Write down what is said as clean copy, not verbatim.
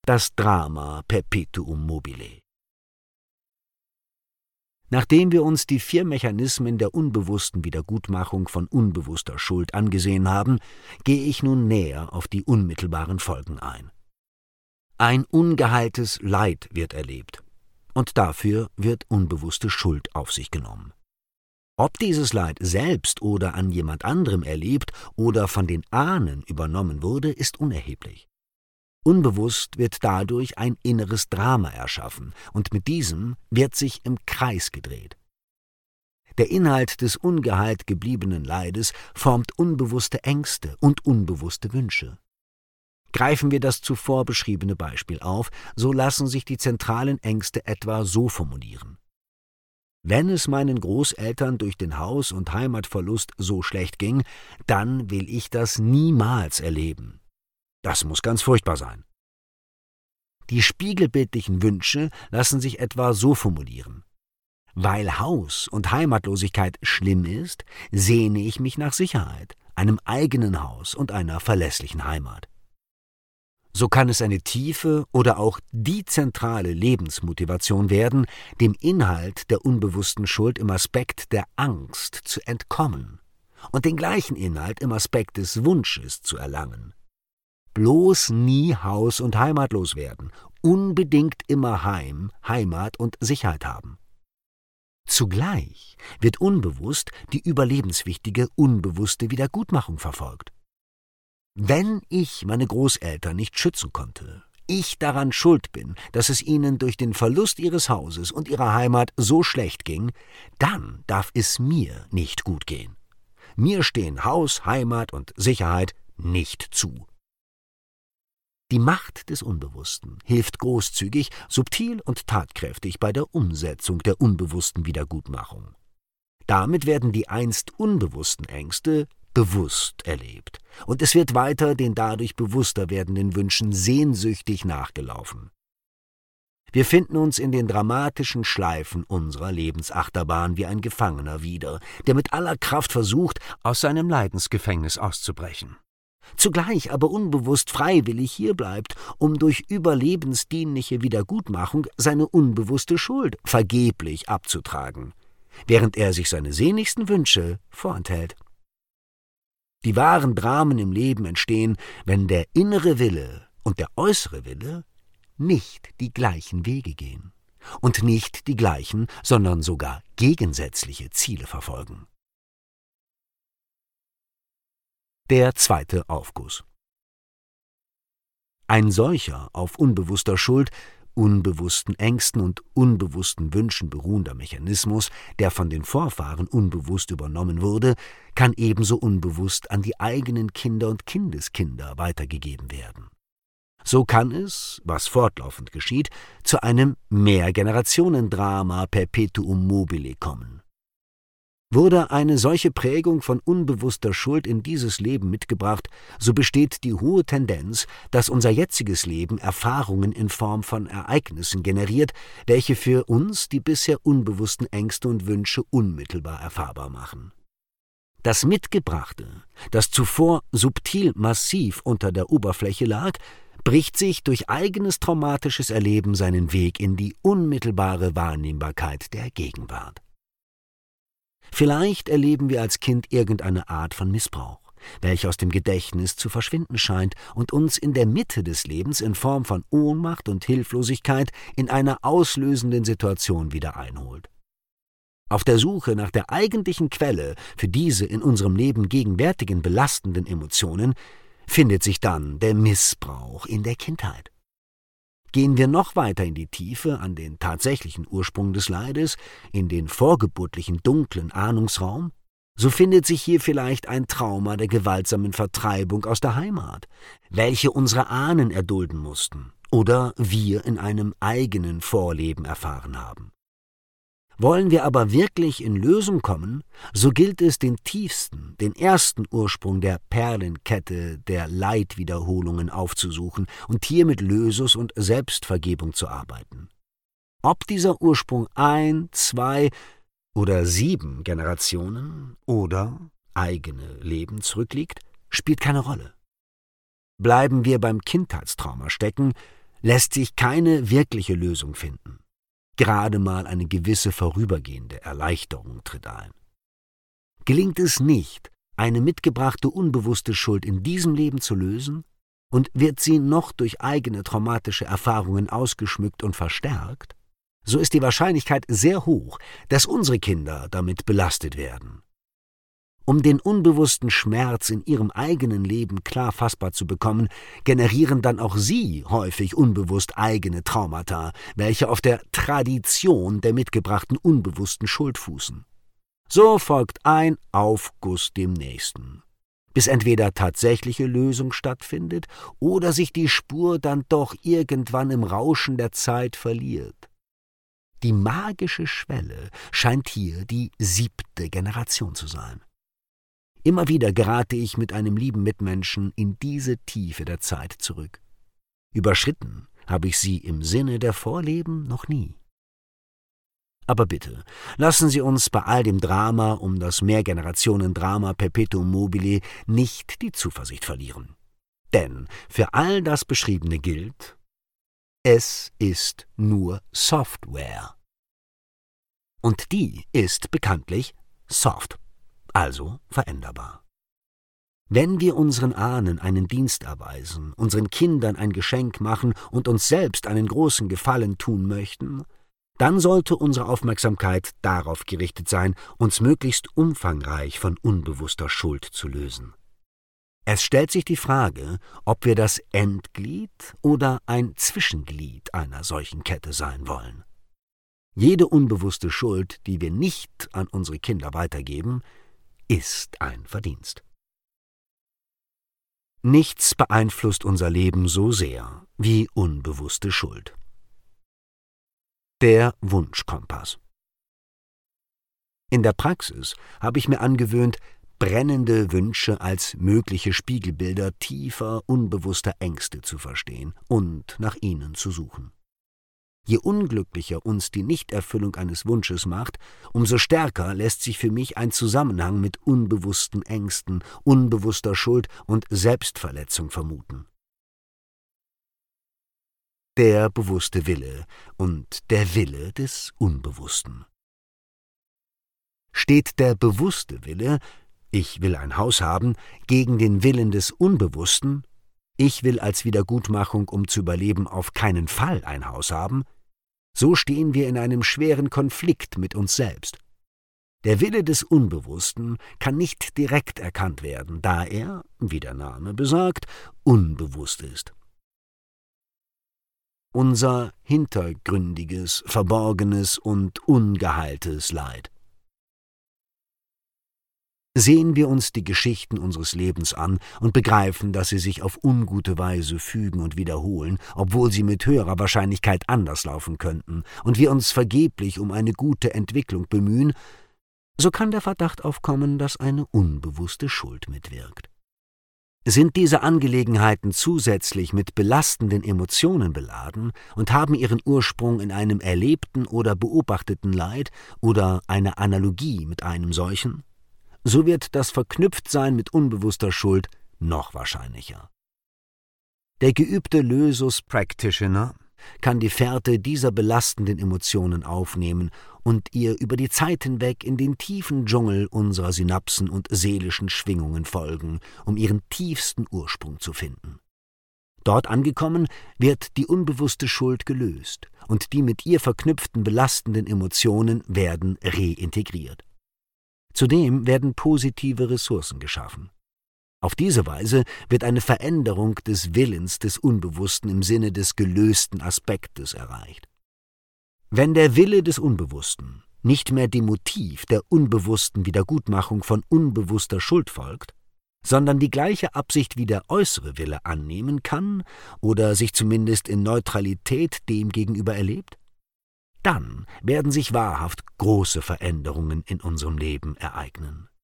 Das Drama perpetuum mobile. Nachdem wir uns die 4 Mechanismen der unbewussten Wiedergutmachung von unbewusster Schuld angesehen haben, gehe ich nun näher auf die unmittelbaren Folgen ein. Ein ungeheiltes Leid wird erlebt, und dafür wird unbewusste Schuld auf sich genommen. Ob dieses Leid selbst oder an jemand anderem erlebt oder von den Ahnen übernommen wurde, ist unerheblich. Unbewusst wird dadurch ein inneres Drama erschaffen, und mit diesem wird sich im Kreis gedreht. Der Inhalt des ungeheilt gebliebenen Leides formt unbewusste Ängste und unbewusste Wünsche. Greifen wir das zuvor beschriebene Beispiel auf, so lassen sich die zentralen Ängste etwa so formulieren: Wenn es meinen Großeltern durch den Haus- und Heimatverlust so schlecht ging, dann will ich das niemals erleben. Das muss ganz furchtbar sein. Die spiegelbildlichen Wünsche lassen sich etwa so formulieren: Weil Haus- und Heimatlosigkeit schlimm ist, sehne ich mich nach Sicherheit, einem eigenen Haus und einer verlässlichen Heimat. So kann es eine tiefe oder auch die zentrale Lebensmotivation werden, dem Inhalt der unbewussten Schuld im Aspekt der Angst zu entkommen und den gleichen Inhalt im Aspekt des Wunsches zu erlangen. Bloß nie haus- und heimatlos werden, unbedingt immer Heim, Heimat und Sicherheit haben. Zugleich wird unbewusst die überlebenswichtige unbewusste Wiedergutmachung verfolgt. Wenn ich meine Großeltern nicht schützen konnte, ich daran schuld bin, dass es ihnen durch den Verlust ihres Hauses und ihrer Heimat so schlecht ging, dann darf es mir nicht gut gehen. Mir stehen Haus, Heimat und Sicherheit nicht zu. Die Macht des Unbewussten hilft großzügig, subtil und tatkräftig bei der Umsetzung der unbewussten Wiedergutmachung. Damit werden die einst unbewussten Ängste bewusst erlebt, und es wird weiter den dadurch bewusster werdenden Wünschen sehnsüchtig nachgelaufen. Wir finden uns in den dramatischen Schleifen unserer Lebensachterbahn wie ein Gefangener wieder, der mit aller Kraft versucht, aus seinem Leidensgefängnis auszubrechen. Zugleich aber unbewusst freiwillig hier bleibt, um durch überlebensdienliche Wiedergutmachung seine unbewusste Schuld vergeblich abzutragen, während er sich seine sehnlichsten Wünsche vorenthält. Die wahren Dramen im Leben entstehen, wenn der innere Wille und der äußere Wille nicht die gleichen Wege gehen und nicht die gleichen, sondern sogar gegensätzliche Ziele verfolgen. Der 2. Aufguss. Ein solcher auf unbewusster Schuld, unbewussten Ängsten und unbewussten Wünschen beruhender Mechanismus, der von den Vorfahren unbewusst übernommen wurde, kann ebenso unbewusst an die eigenen Kinder und Kindeskinder weitergegeben werden. So kann es, was fortlaufend geschieht, zu einem Mehrgenerationendrama perpetuum mobile kommen. Wurde eine solche Prägung von unbewusster Schuld in dieses Leben mitgebracht, so besteht die hohe Tendenz, dass unser jetziges Leben Erfahrungen in Form von Ereignissen generiert, welche für uns die bisher unbewussten Ängste und Wünsche unmittelbar erfahrbar machen. Das Mitgebrachte, das zuvor subtil massiv unter der Oberfläche lag, bricht sich durch eigenes traumatisches Erleben seinen Weg in die unmittelbare Wahrnehmbarkeit der Gegenwart. Vielleicht erleben wir als Kind irgendeine Art von Missbrauch, welche aus dem Gedächtnis zu verschwinden scheint und uns in der Mitte des Lebens in Form von Ohnmacht und Hilflosigkeit in einer auslösenden Situation wieder einholt. Auf der Suche nach der eigentlichen Quelle für diese in unserem Leben gegenwärtigen belastenden Emotionen findet sich dann der Missbrauch in der Kindheit. Gehen wir noch weiter in die Tiefe an den tatsächlichen Ursprung des Leides, in den vorgeburtlichen dunklen Ahnungsraum, so findet sich hier vielleicht ein Trauma der gewaltsamen Vertreibung aus der Heimat, welche unsere Ahnen erdulden mussten oder wir in einem eigenen Vorleben erfahren haben. Wollen wir aber wirklich in Lösung kommen, so gilt es, den tiefsten, den ersten Ursprung der Perlenkette der Leidwiederholungen aufzusuchen und hier mit Lösus und Selbstvergebung zu arbeiten. Ob dieser Ursprung 1, 2 oder 7 Generationen oder eigene Leben zurückliegt, spielt keine Rolle. Bleiben wir beim Kindheitstrauma stecken, lässt sich keine wirkliche Lösung finden. Gerade mal eine gewisse vorübergehende Erleichterung tritt ein. Gelingt es nicht, eine mitgebrachte unbewusste Schuld in diesem Leben zu lösen, und wird sie noch durch eigene traumatische Erfahrungen ausgeschmückt und verstärkt, so ist die Wahrscheinlichkeit sehr hoch, dass unsere Kinder damit belastet werden. Um den unbewussten Schmerz in ihrem eigenen Leben klar fassbar zu bekommen, generieren dann auch sie häufig unbewusst eigene Traumata, welche auf der Tradition der mitgebrachten unbewussten Schuld fußen. So folgt ein Aufguss dem nächsten, bis entweder tatsächliche Lösung stattfindet oder sich die Spur dann doch irgendwann im Rauschen der Zeit verliert. Die magische Schwelle scheint hier die 7. Generation zu sein. Immer wieder gerate ich mit einem lieben Mitmenschen in diese Tiefe der Zeit zurück. Überschritten habe ich sie im Sinne der Vorleben noch nie. Aber bitte, lassen Sie uns bei all dem Drama um das Mehrgenerationen-Drama Perpetuum mobile nicht die Zuversicht verlieren. Denn für all das Beschriebene gilt: Es ist nur Software. Und die ist bekanntlich soft, also veränderbar. Wenn wir unseren Ahnen einen Dienst erweisen, unseren Kindern ein Geschenk machen und uns selbst einen großen Gefallen tun möchten, dann sollte unsere Aufmerksamkeit darauf gerichtet sein, uns möglichst umfangreich von unbewusster Schuld zu lösen. Es stellt sich die Frage, ob wir das Endglied oder ein Zwischenglied einer solchen Kette sein wollen. Jede unbewusste Schuld, die wir nicht an unsere Kinder weitergeben, ist ein Verdienst. Nichts beeinflusst unser Leben so sehr wie unbewusste Schuld. Der Wunschkompass. In der Praxis habe ich mir angewöhnt, brennende Wünsche als mögliche Spiegelbilder tiefer, unbewusster Ängste zu verstehen und nach ihnen zu suchen. Je unglücklicher uns die Nichterfüllung eines Wunsches macht, umso stärker lässt sich für mich ein Zusammenhang mit unbewussten Ängsten, unbewusster Schuld und Selbstverletzung vermuten. Der bewusste Wille und der Wille des Unbewussten. Steht der bewusste Wille, ich will ein Haus haben, gegen den Willen des Unbewussten, ich will als Wiedergutmachung, um zu überleben, auf keinen Fall ein Haus haben, so stehen wir in einem schweren Konflikt mit uns selbst. Der Wille des Unbewussten kann nicht direkt erkannt werden, da er, wie der Name besagt, unbewusst ist. Unser hintergründiges, verborgenes und ungeheiltes Leid. Sehen wir uns die Geschichten unseres Lebens an und begreifen, dass sie sich auf ungute Weise fügen und wiederholen, obwohl sie mit höherer Wahrscheinlichkeit anders laufen könnten, und wir uns vergeblich um eine gute Entwicklung bemühen, so kann der Verdacht aufkommen, dass eine unbewusste Schuld mitwirkt. Sind diese Angelegenheiten zusätzlich mit belastenden Emotionen beladen und haben ihren Ursprung in einem erlebten oder beobachteten Leid oder einer Analogie mit einem solchen, so wird das Verknüpftsein mit unbewusster Schuld noch wahrscheinlicher. Der geübte Lösus-Practitioner kann die Fährte dieser belastenden Emotionen aufnehmen und ihr über die Zeit hinweg in den tiefen Dschungel unserer Synapsen und seelischen Schwingungen folgen, um ihren tiefsten Ursprung zu finden. Dort angekommen, wird die unbewusste Schuld gelöst und die mit ihr verknüpften belastenden Emotionen werden reintegriert. Zudem werden positive Ressourcen geschaffen. Auf diese Weise wird eine Veränderung des Willens des Unbewussten im Sinne des gelösten Aspektes erreicht. Wenn der Wille des Unbewussten nicht mehr dem Motiv der unbewussten Wiedergutmachung von unbewusster Schuld folgt, sondern die gleiche Absicht wie der äußere Wille annehmen kann oder sich zumindest in Neutralität dem gegenüber erlebt, dann werden sich wahrhaft große Veränderungen in unserem Leben ereignen.